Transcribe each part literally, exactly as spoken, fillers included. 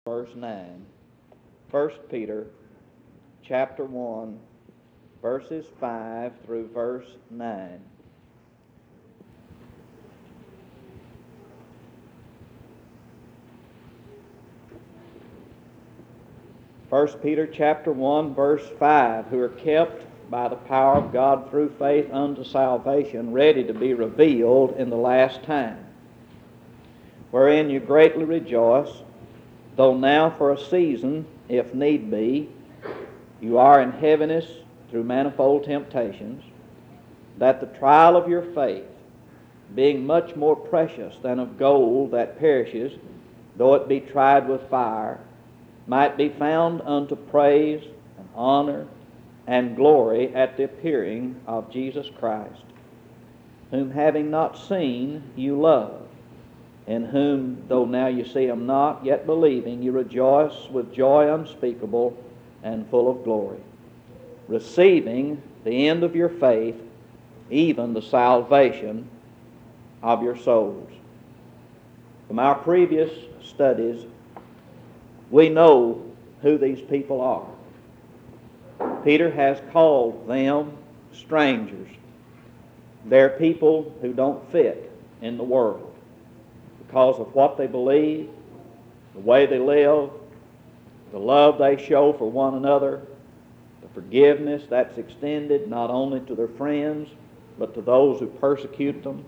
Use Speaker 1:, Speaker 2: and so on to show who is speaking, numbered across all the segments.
Speaker 1: verse nine. First Peter chapter one, verses five through verse nine. First Peter chapter one, verse five, who are kept by the power of God through faith unto salvation, ready to be revealed in the last time, wherein you greatly rejoice, though now for a season, if need be, you are in heaviness through manifold temptations, that the trial of your faith, being much more precious than of gold that perishes, though it be tried with fire, might be found unto praise and honor and glory at the appearing of Jesus Christ, whom having not seen you love, in whom, though now you see him not, yet believing, you rejoice with joy unspeakable and full of glory, receiving the end of your faith, even the salvation of your souls. From our previous studies, we know who these people are. Peter has called them strangers. They're people who don't fit in the world because of what they believe, the way they live, the love they show for one another, the forgiveness that's extended not only to their friends but to those who persecute them,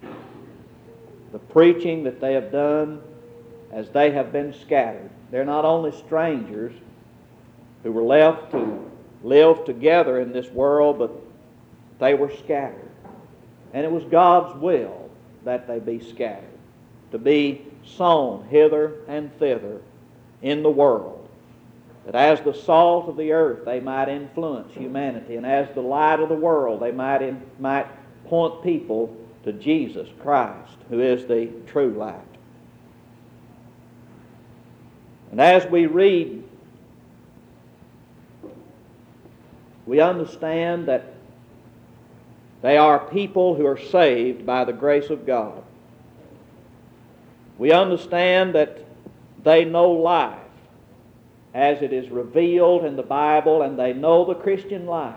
Speaker 1: the preaching that they have done as they have been scattered. They're not only strangers who were left to live together in this world, but they were scattered. And it was God's will that they be scattered, to be sown hither and thither in the world, that as the salt of the earth they might influence humanity, and as the light of the world they might, in, might point people to Jesus Christ, who is the true light. And as we read, we understand that they are people who are saved by the grace of God. We understand that they know life as it is revealed in the Bible, and they know the Christian life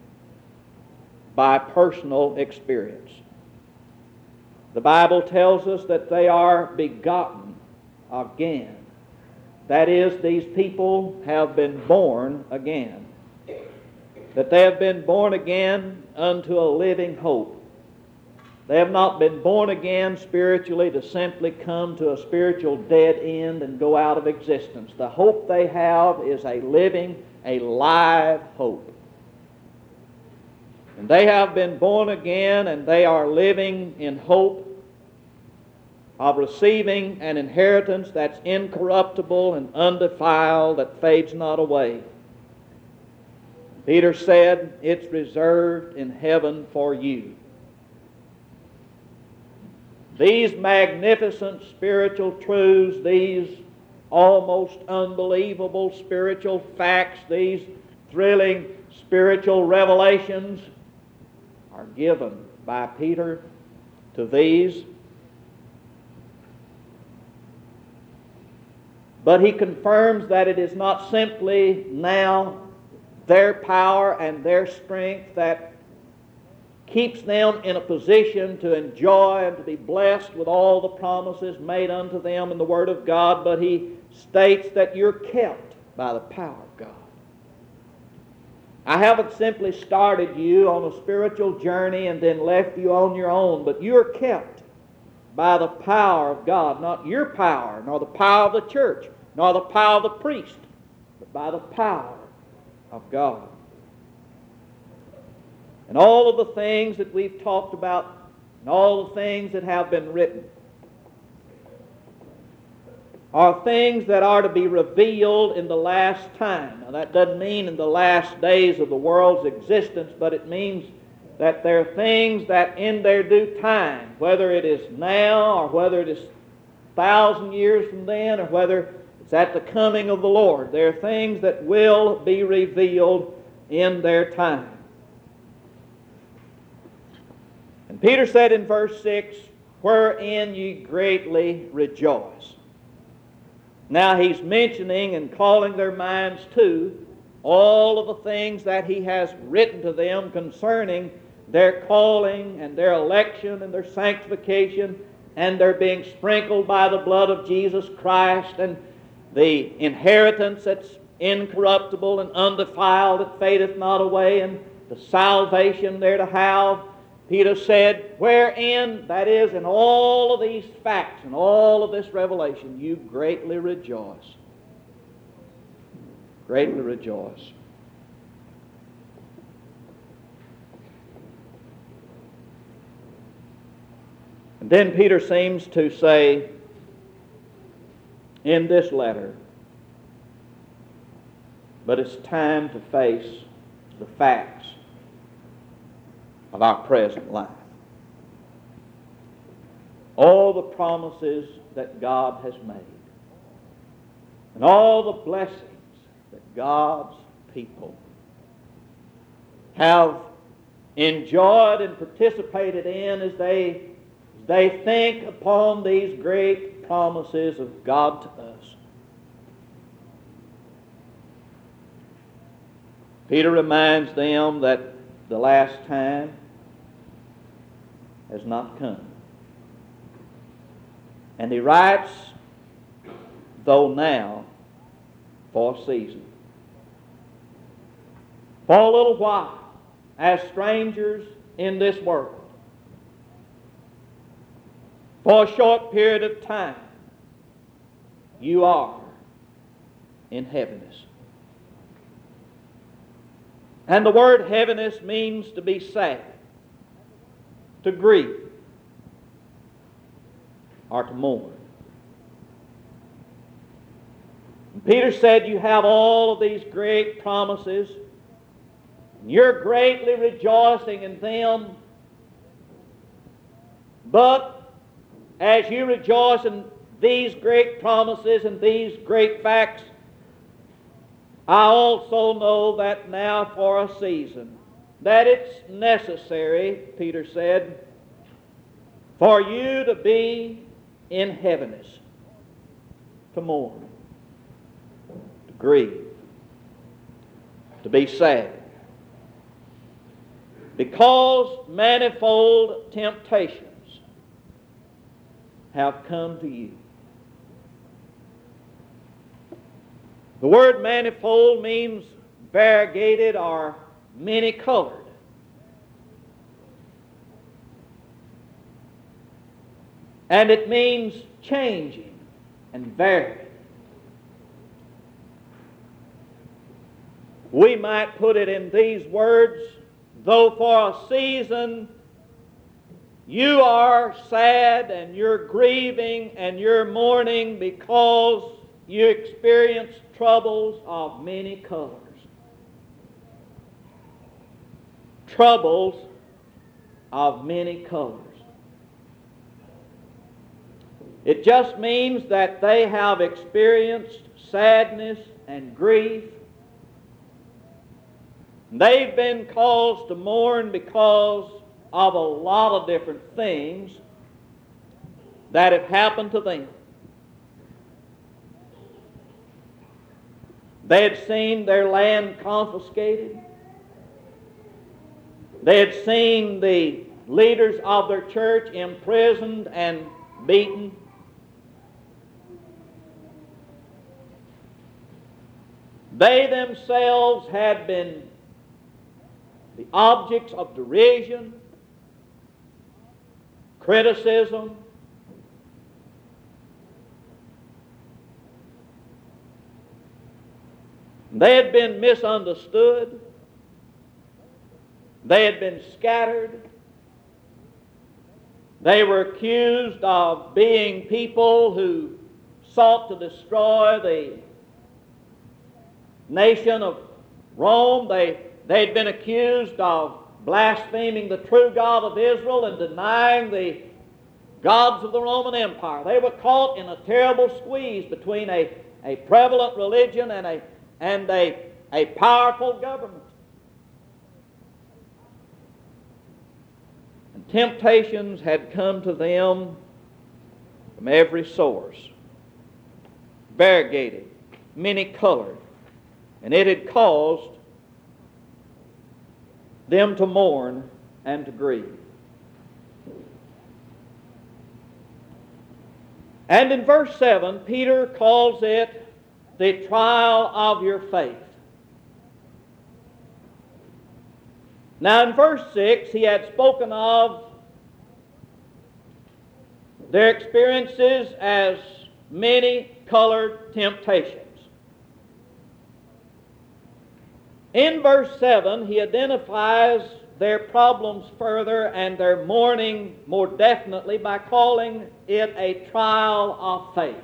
Speaker 1: by personal experience. The Bible tells us that they are begotten again. That is, these people have been born again. That they have been born again unto a living hope. They have not been born again spiritually to simply come to a spiritual dead end and go out of existence. The hope they have is a living, a live hope. And they have been born again, and they are living in hope of receiving an inheritance that's incorruptible and undefiled, that fades not away. Peter said, it's reserved in heaven for you. These magnificent spiritual truths, these almost unbelievable spiritual facts, these thrilling spiritual revelations are given by Peter to these. But he confirms that it is not simply now their power and their strength that keeps them in a position to enjoy and to be blessed with all the promises made unto them in the Word of God, but he states that you're kept by the power of God. I haven't simply started you on a spiritual journey and then left you on your own, but you're kept by the power of God, not your power, nor the power of the church, nor the power of the priest, but by the power of God. And all of the things that we've talked about, and all the things that have been written, are things that are to be revealed in the last time. Now that doesn't mean in the last days of the world's existence, but it means that there are things that in their due time, whether it is now or whether it is a thousand years from then or whether it's at the coming of the Lord, there are things that will be revealed in their time. And Peter said in verse six, wherein ye greatly rejoice. Now he's mentioning and calling their minds to all of the things that he has written to them concerning their calling and their election and their sanctification and their being sprinkled by the blood of Jesus Christ and the inheritance that's incorruptible and undefiled that fadeth not away and the salvation they're to have. Peter said, wherein, that is, in all of these facts and all of this revelation, you greatly rejoice. Greatly rejoice. And then Peter seems to say in this letter, but it's time to face the facts of our present life. All the promises that God has made and all the blessings that God's people have enjoyed and participated in as they, as they think upon these great promises of God to us. Peter reminds them that the last time has not come. And he writes, though now, for a season. For a little while, as strangers in this world. For a short period of time, you are in heaviness. And the word heaviness means to be sad, to grieve, or to mourn. And Peter said, you have all of these great promises, and you're greatly rejoicing in them, but as you rejoice in these great promises and these great facts, I also know that now for a season, that it's necessary, Peter said, for you to be in heaviness, to mourn, to grieve, to be sad, because manifold temptations have come to you. The word manifold means variegated or many-colored. And it means changing and varying. We might put it in these words, though for a season you are sad and you're grieving and you're mourning because you experience troubles of many colors. Troubles of many colors. It just means that they have experienced sadness and grief. They've been caused to mourn because of a lot of different things that have happened to them. They had seen their land confiscated. They had seen the leaders of their church imprisoned and beaten. They themselves had been the objects of derision, criticism, they had been misunderstood. They had been scattered. They were accused of being people who sought to destroy the nation of Rome. They, they'd been accused of blaspheming the true God of Israel and denying the gods of the Roman Empire. They were caught in a terrible squeeze between a, a prevalent religion and a and a, a powerful government. And temptations had come to them from every source. variegated, many-colored, and it had caused them to mourn and to grieve. And in verse seven, Peter calls it the trial of your faith. Now in verse six, he had spoken of their experiences as many-colored temptations. In verse seven, he identifies their problems further and their mourning more definitely by calling it a trial of faith.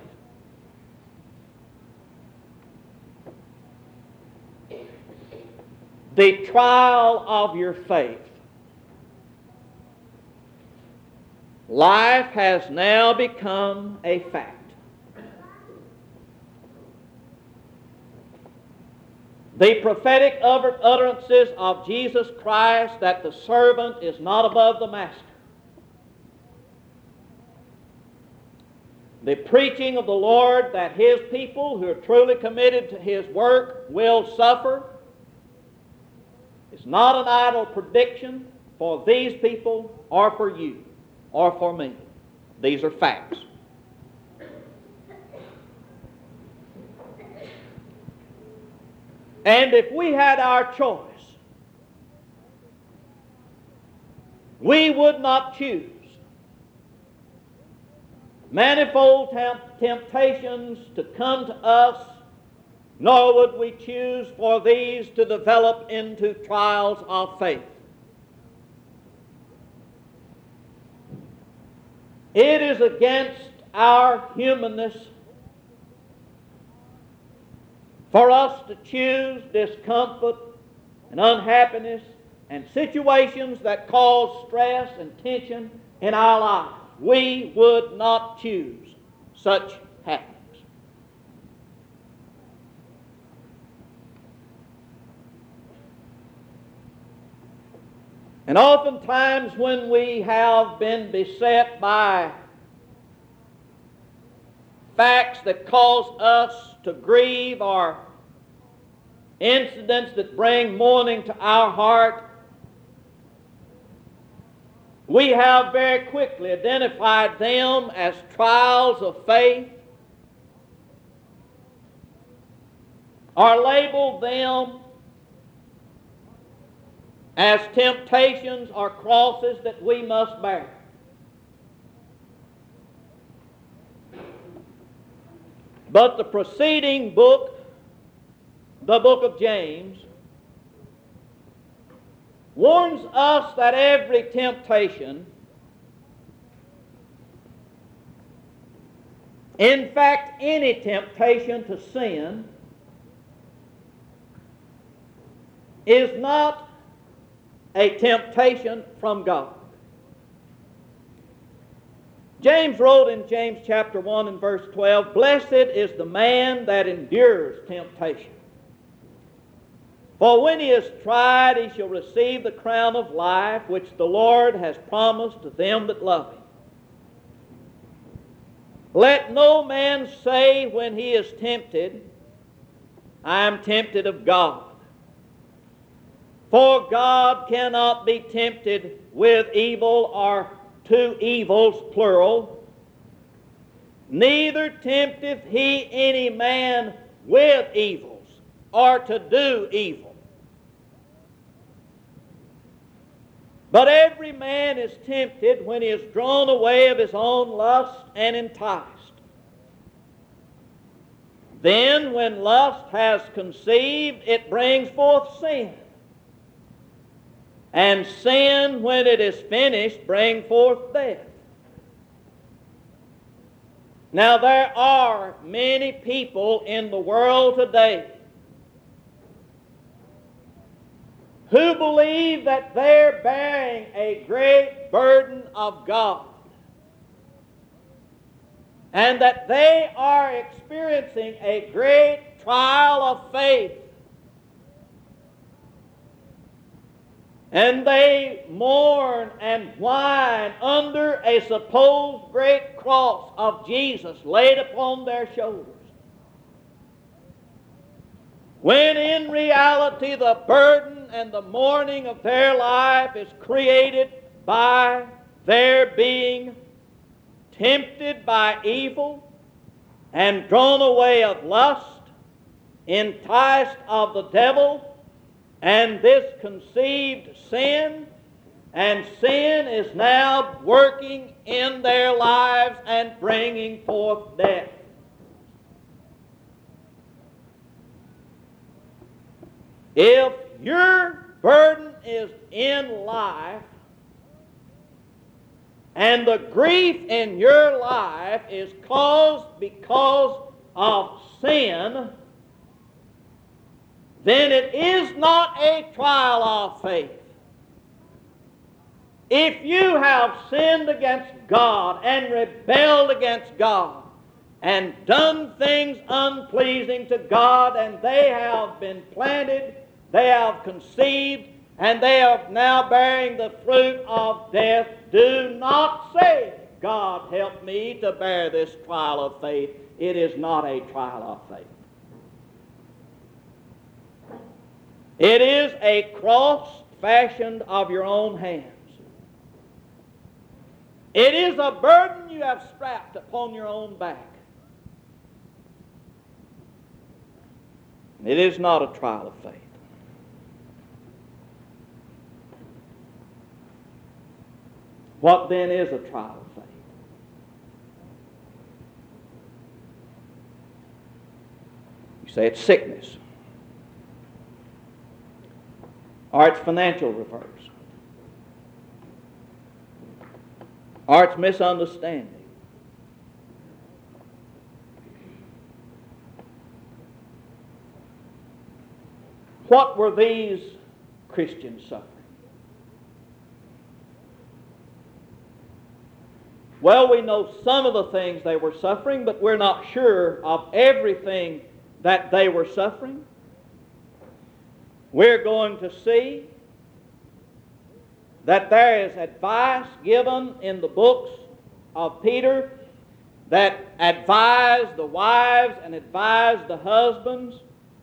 Speaker 1: The trial of your faith. Life has now become a fact. The prophetic utterances of Jesus Christ that the servant is not above the master. The preaching of the Lord that His people who are truly committed to His work will suffer is not an idle prediction for these people or for you or for me. These are facts. And if we had our choice, we would not choose manifold temp- temptations to come to us, nor would we choose for these to develop into trials of faith. It is against our humanness for us to choose discomfort and unhappiness and situations that cause stress and tension in our lives. We would not choose such happenings. And oftentimes when we have been beset by facts that cause us to grieve or incidents that bring mourning to our heart, we have very quickly identified them as trials of faith or labeled them as temptations or crosses that we must bear. But the preceding book, the book of James, warns us that every temptation, in fact any temptation to sin, is not a temptation from God. James wrote in James chapter one and verse twelve, "Blessed is the man that endures temptation. For when he is tried, he shall receive the crown of life, which the Lord has promised to them that love him. Let no man say when he is tempted, I am tempted of God. For God cannot be tempted with evil or two evils, plural. Neither tempteth he any man with evils, or to do evil. But every man is tempted when he is drawn away of his own lust and enticed. Then when lust has conceived, it brings forth sin. And sin, when it is finished, brings forth death." Now there are many people in the world today who believe that they're bearing a great burden of God and that they are experiencing a great trial of faith. And they mourn and whine under a supposed great cross of Jesus laid upon their shoulders. when in reality the burden and the mourning of their life is created by their being tempted by evil and drawn away of lust, enticed of the devil, and this conceived sin, and sin is now working in their lives and bringing forth death. If your burden is in life, and the grief in your life is caused because of sin, then it is not a trial of faith. If you have sinned against God and rebelled against God and done things unpleasing to God, and they have been planted, they have conceived, and they are now bearing the fruit of death, do not say, God, help me to bear this trial of faith. It is not a trial of faith. It is a cross fashioned of your own hands. It is a burden you have strapped upon your own back. It is not a trial of faith. What then is a trial of faith? You say it's sickness, or it's financial reverse, or it's misunderstanding. What were these Christians suffering? Well, we know some of the things they were suffering, but we're not sure of everything that they were suffering. We're going to see that there is advice given in the books of Peter that advise the wives and advise the husbands.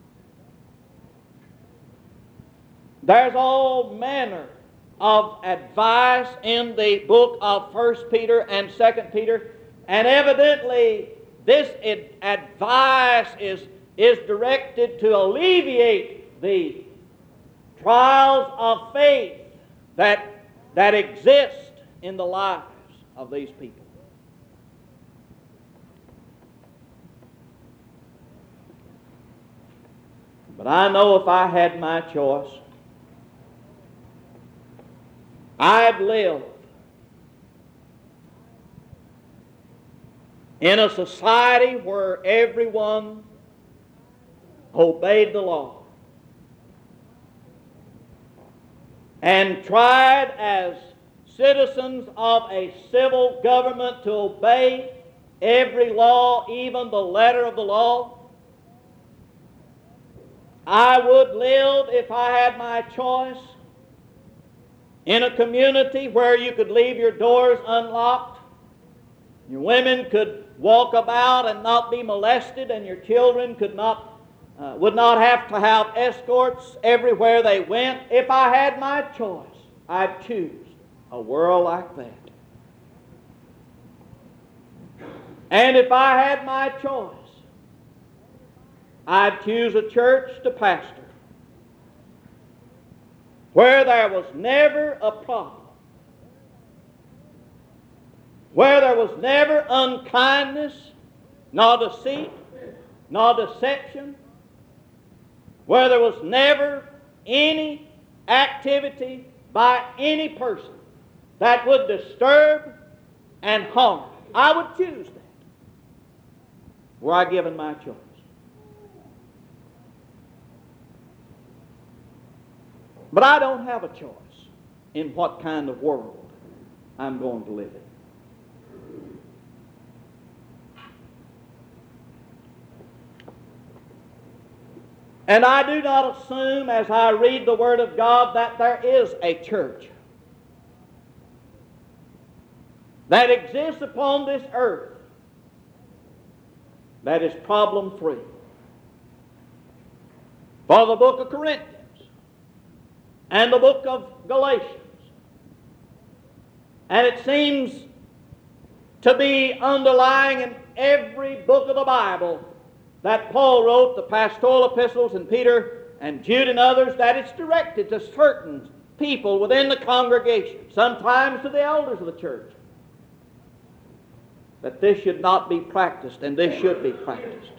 Speaker 1: There's all manner of advice in the book of First Peter and Second Peter, and evidently this advice is, is directed to alleviate the trials of faith that, that exist in the lives of these people. But I know if I had my choice, I'd live in a society where everyone obeyed the law and tried as citizens of a civil government to obey every law, even the letter of the law. I would live, if I had my choice, in a community where you could leave your doors unlocked, your women could walk about and not be molested, and your children could not, uh, would not have to have escorts everywhere they went. If I had my choice, I'd choose a world like that. And if I had my choice, I'd choose a church to pastor where there was never a problem, where there was never unkindness, nor deceit, nor deception, where there was never any activity by any person that would disturb and harm. I would choose that, were I given my choice. But I don't have a choice in what kind of world I'm going to live in. And I do not assume, as I read the Word of God, that there is a church that exists upon this earth that is problem-free. for the book of Corinthians and the book of Galatians. And it seems to be underlying in every book of the Bible that Paul wrote, the pastoral epistles, and Peter and Jude and others, that it's directed to certain people within the congregation, sometimes to the elders of the church, that this should not be practiced and this should be practiced.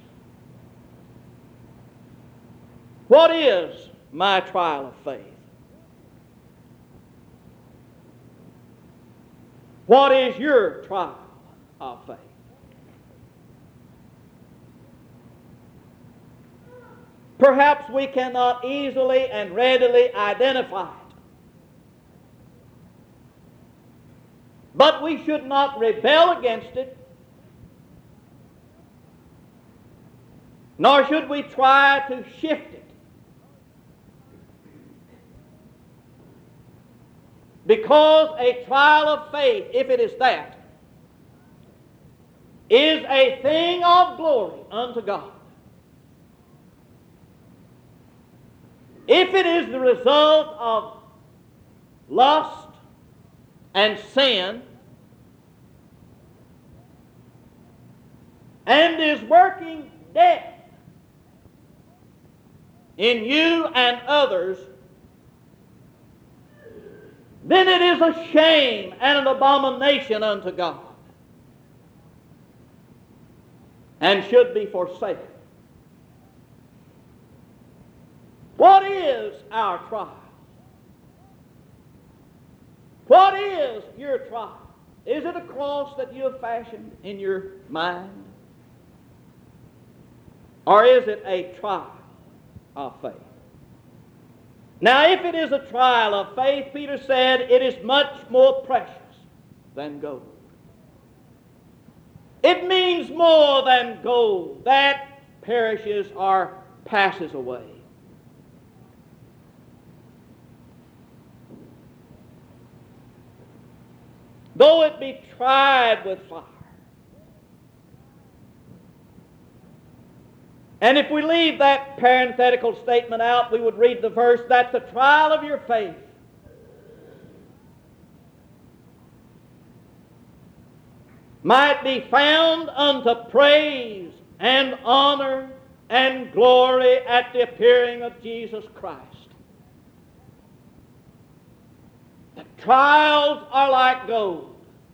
Speaker 1: What is my trial of faith? What is your trial of faith? Perhaps we cannot easily and readily identify it. But we should not rebel against it, nor should we try to shift it. Because a trial of faith, if it is that, is a thing of glory unto God. If it is the result of lust and sin, and is working death in you and others, then it is a shame and an abomination unto God, and should be forsaken. What is our trial? What is your trial? Is it a cross that you have fashioned in your mind? Or is it a trial of faith? Now, if it is a trial of faith, Peter said, it is much more precious than gold. It means more than gold that perishes or passes away. Though it be tried with fire. And if we leave that parenthetical statement out, we would read the verse, that the trial of your faith might be found unto praise and honor and glory at the appearing of Jesus Christ. The trials are like gold.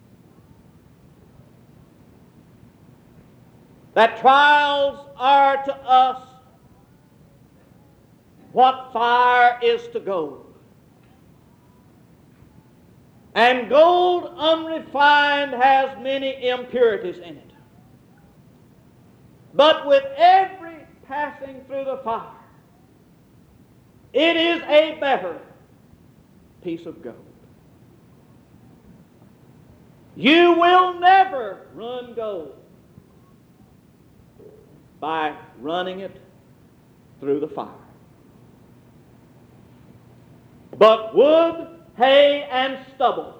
Speaker 1: That trials are to us what fire is to gold. And gold unrefined has many impurities in it. But with every passing through the fire, it is a better piece of gold. You will never run gold by running it through the fire. But wood, hay, and stubble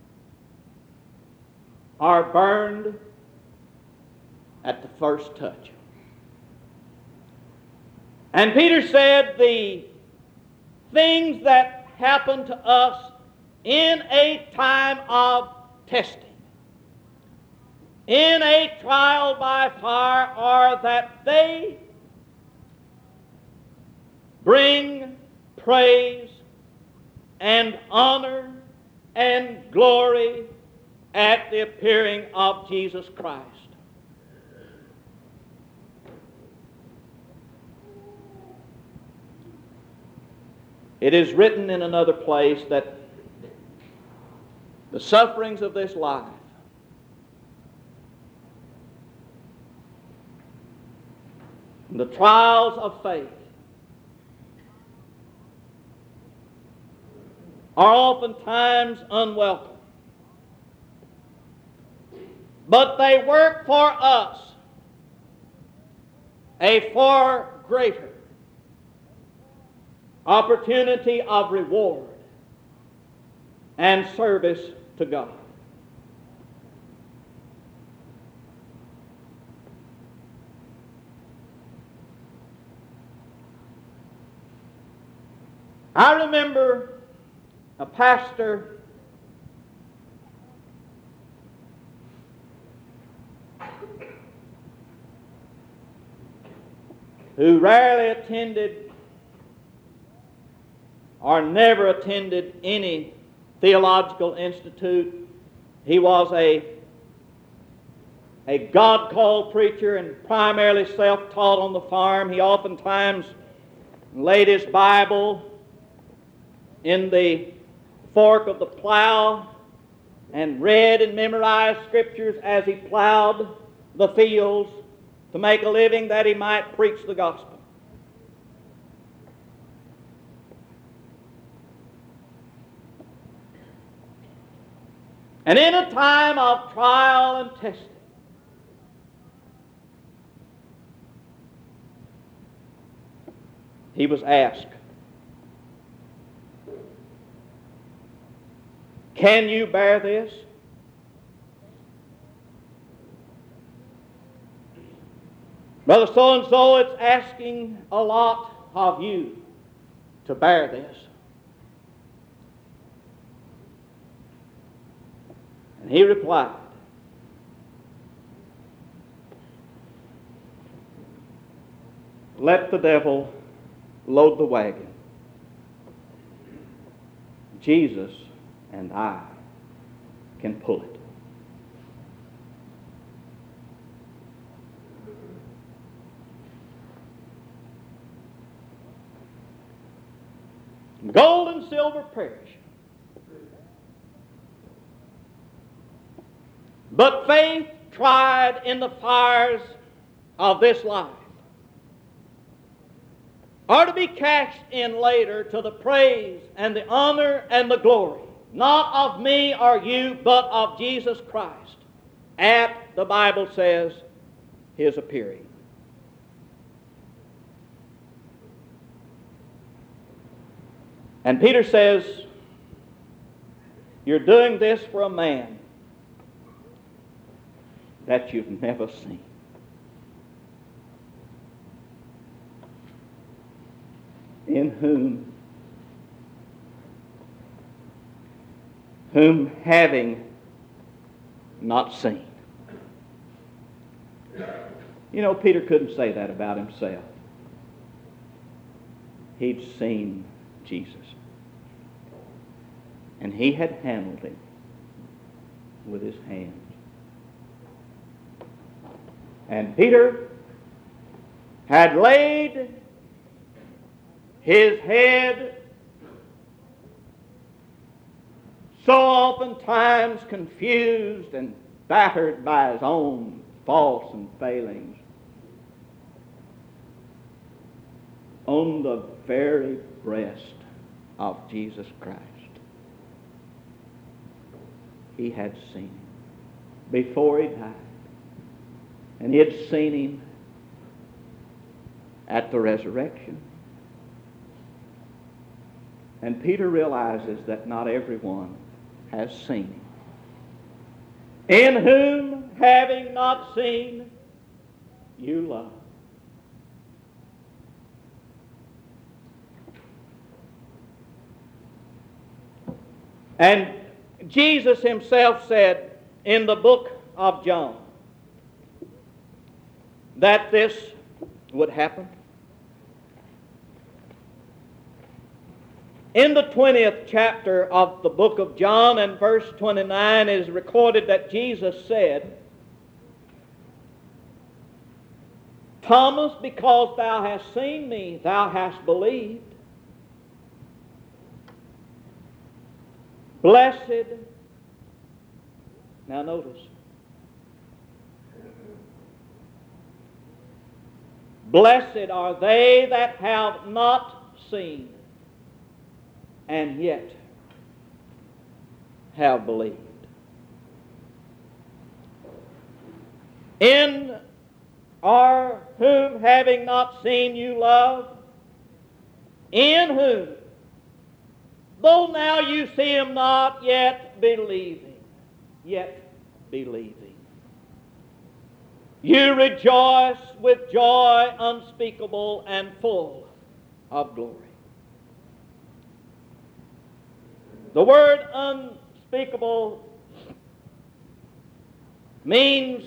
Speaker 1: are burned at the first touch. And Peter said the things that happen to us in a time of testing, in a trial by fire, are that they bring praise and honor and glory at the appearing of Jesus Christ. It is written in another place that the sufferings of this life and the trials of faith are oftentimes unwelcome. But they work for us a far greater opportunity of reward and service to God. I remember a pastor who rarely attended or never attended any theological institute. He was a, a God-called preacher and primarily self-taught on the farm. He oftentimes laid his Bible in the fork of the plow and read and memorized scriptures as he plowed the fields to make a living that he might preach the gospel. And in a time of trial and testing, he was asked, "Can you bear this?" Brother so-and-so, it's asking a lot of you to bear this. And he replied, "Let the devil load the wagon. Jesus and I can pull it." Gold and silver perish, but faith tried in the fires of this life are to be cast in later to the praise and the honor and the glory, not of me or you, but of Jesus Christ, at, the Bible says, His appearing. And Peter says, you're doing this for a man that you've never seen. In whom, whom having not seen. You know, Peter couldn't say that about himself. He'd seen Jesus. And he had handled him with his hands. And Peter had laid his head so oftentimes confused and battered by his own faults and failings on the very breast of Jesus Christ. He had seen him before he died, and he had seen him at the resurrection. And Peter realizes that not everyone has seen him. In whom, having not seen, you love. And Jesus himself said in the book of John that this would happen. In the twentieth chapter of the book of John and verse twenty-nine it is recorded that Jesus said, "Thomas, because thou hast seen me, thou hast believed. Blessed," now notice, "blessed are they that have not seen and yet have believed." In or whom having not seen you love, in whom, though now you see him not, yet believing, yet believing, you rejoice with joy unspeakable and full of glory. The word unspeakable means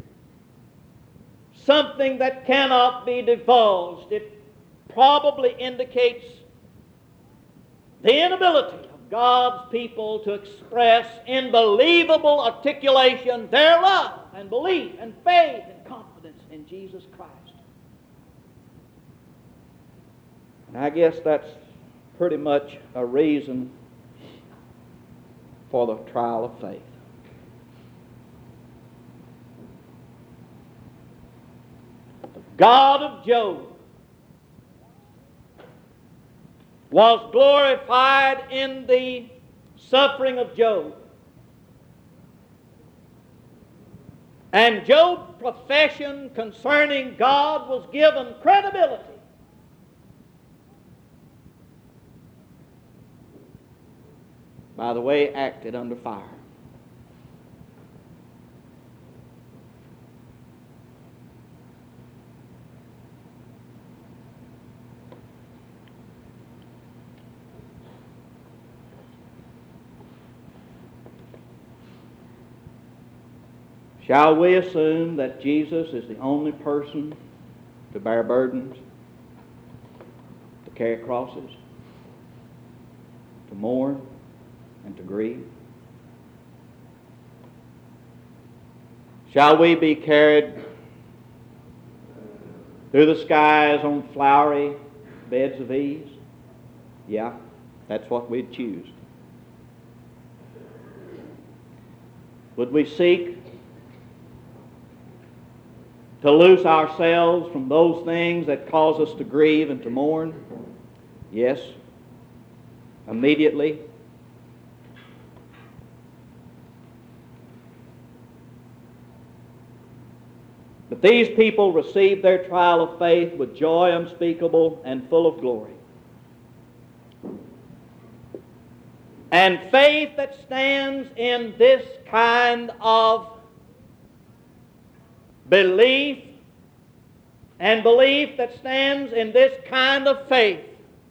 Speaker 1: something that cannot be divulged. It probably indicates the inability of God's people to express in believable articulation their love and belief and faith and confidence in Jesus Christ. And I guess that's pretty much a reason for the trial of faith. The God of Job was glorified in the suffering of Job. And Job's profession concerning God was given credibility. By the way, acted under fire. Shall we assume that Jesus is the only person to bear burdens, to carry crosses, to mourn, and to grieve? Shall we be carried through the skies on flowery beds of ease? Yeah, that's what we'd choose. Would we seek to loose ourselves from those things that cause us to grieve and to mourn? Yes, immediately. But these people received their trial of faith with joy unspeakable and full of glory. And faith that stands in this kind of belief, and belief that stands in this kind of faith,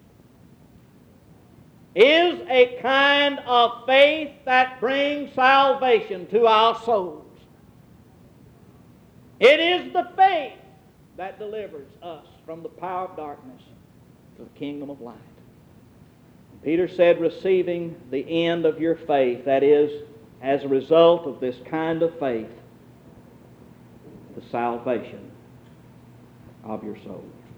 Speaker 1: is a kind of faith that brings salvation to our souls. It is the faith that delivers us from the power of darkness to the kingdom of light. Peter said, receiving the end of your faith, that is, as a result of this kind of faith, the salvation of your souls.